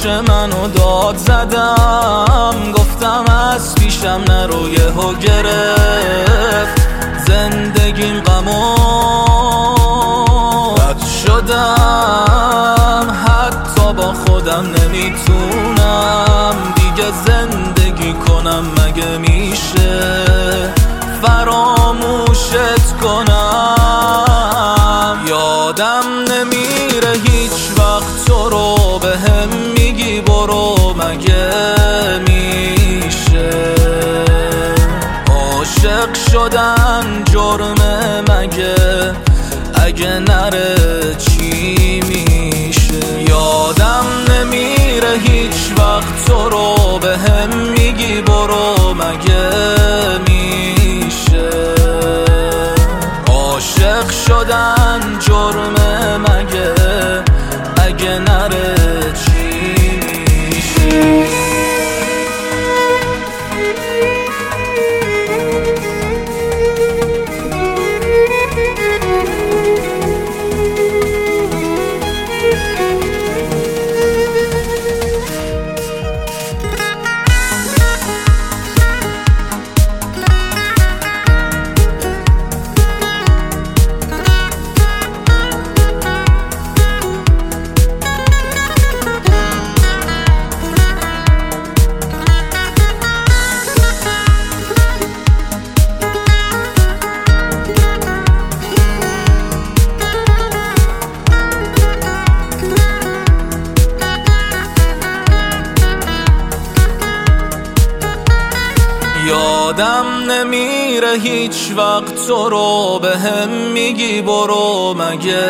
پشت منو داد زدم، گفتم از پیشم نرو، یهو گرفت زندگیم غمو رد شدم، حتی با خودم نمیتونم دیگه زندگی کنم. مگه میشه فراموشت کنم؟ یادم نمیره هیچ وقت تو رو بهم میگی برو. مگه میشه عاشق شدن جرمه؟ مگه اگه نره چی میشه؟ یادم نمیره هیچ وقت تو رو بهم میگی برو. مگه میشه عاشق شدن جرمه؟ مگه اگه نره چی میشه؟ یادم نمیره هیچ وقت تو رو بهم میگی برو. مگه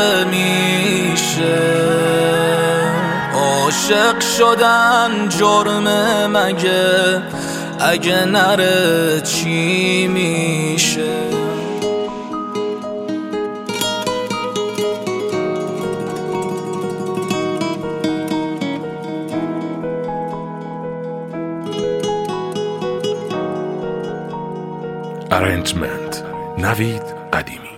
میشه عاشق شدن جرمه؟ مگه اگه نره چی میشه؟ Arrangement نوید قدیمی.